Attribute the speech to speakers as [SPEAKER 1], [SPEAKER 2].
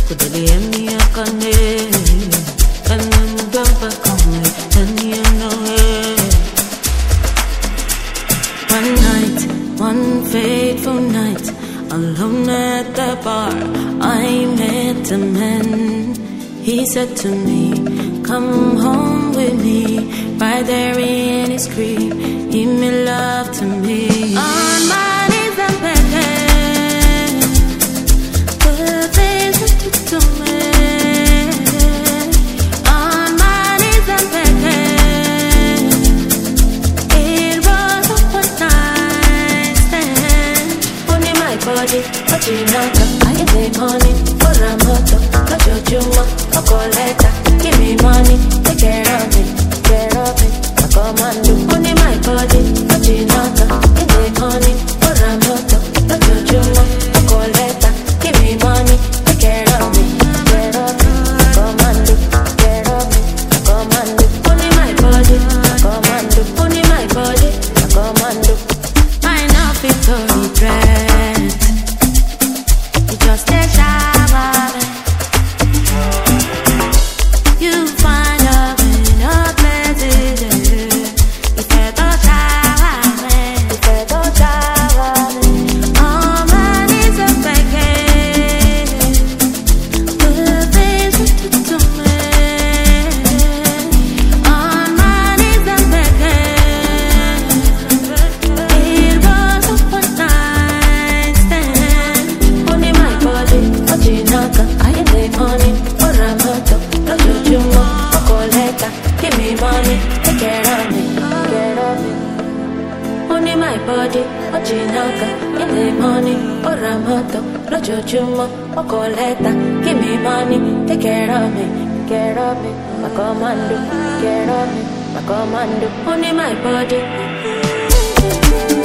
[SPEAKER 1] kudalia miakane, kanamugamba kamwe, tanyanoe. One night, one fateful night, alone at the bar, I met a man. He said to me, come home with me. Right there in his crib, he made love to me. On my knees I'm begging, the things that you do me. On my knees I'm begging, it was a one night stand. Only my body, but you know I get the money for a moto. Got your juma, a collector. Give me money, take care of me, I come and do. Only my body, but you know get the money for a moto. Got your juma, a collector. Give me money, take care of me, I come and do. I come and do. Only my body, I come and do. Only my body, I come and do. I know fit to regret. You just take shower. You find love in a places. If I don't shower, all my needs are vacant. The things that you do me, all my needs are vacant. It was a one night stand. Only my body, but you know I ain't the money for a moto. Give me money, take care of me, Only my body, Ojinaka, in the money, or a moto, Rojo Jumo, or Coletta. Give me money, take care of me, my commando, my commando. Only my body.